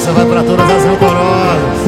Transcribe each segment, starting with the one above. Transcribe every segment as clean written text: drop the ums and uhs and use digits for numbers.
Essa vai pra todas as rancorosas.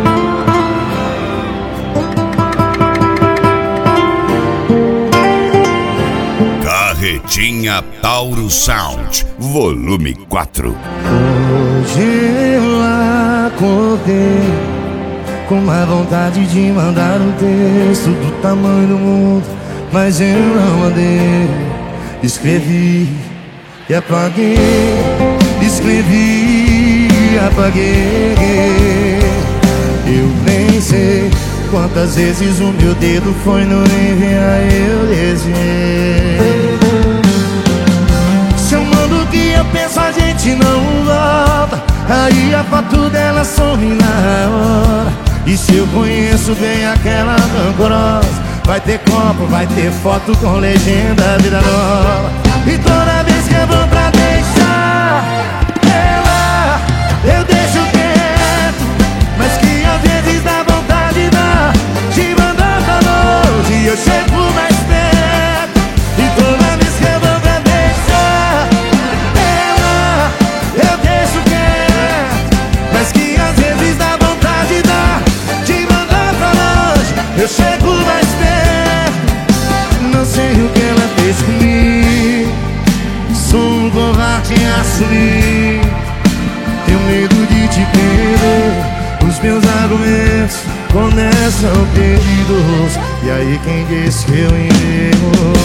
Carretinha Tauro Sound, volume 4. Hoje eu acordei com uma vontade de mandar um texto do tamanho do mundo, mas eu não mandei. Escrevi e apaguei, escrevi e apaguei. Eu nem sei quantas vezes o meu dedo foi no enviar, eu desviei. Se eu mando o que eu penso, a gente não volta. Aí a foto dela some na hora. E se eu conheço bem aquela rancorosa, vai ter copo, vai ter foto com legenda vida nova. E toda vez que eu vou pra deixar ela, eu deixo quieto, mas que às vezes dá vontade de mandar pra longe e eu chego mais perto. E toda vez que eu vou pra deixar ela, eu deixo quieto, mas que às vezes dá vontade de mandar pra longe, eu chego mais perto. Não sei o que ela fez comigo, sou um covarde a assumir. Tenho medo de te perder, os meus argumentos começam perdidos. E aí quem disse que eu enguerro?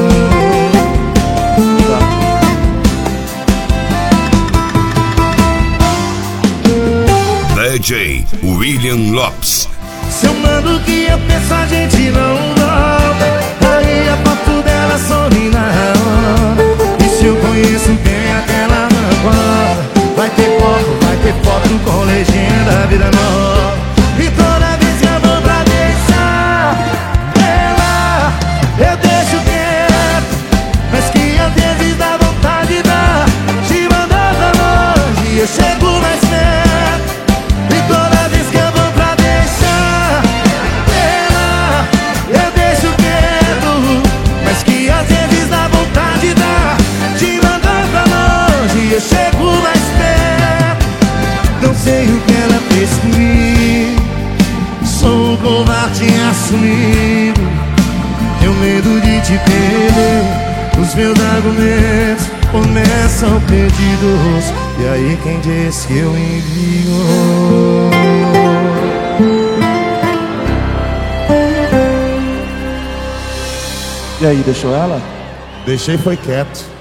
DJ William Lopes. Se eu mando o que eu penso, a gente não volta. Aí a foto dela some na hora. E se eu conheço bem aquela rancorosa, vai ter foto, vai ter foto com legenda vida nova. E toda vez que eu vou pra deixar ela, eu deixo quieto, mas que às vezes dá vontade de mandar pra longe e eu chego mais perto. E toda vez que eu vou pra deixar ela, eu deixo quieto, mas que às vezes dá vontade de mandar pra longe e eu chego mais perto. Não sei o que ela fez comigo, sou um covarde assumido. Tenho medo de te perder, os meus argumentos começam perdidos. E aí quem disse que eu envio? E aí, deixou ela? Deixei, foi quieto.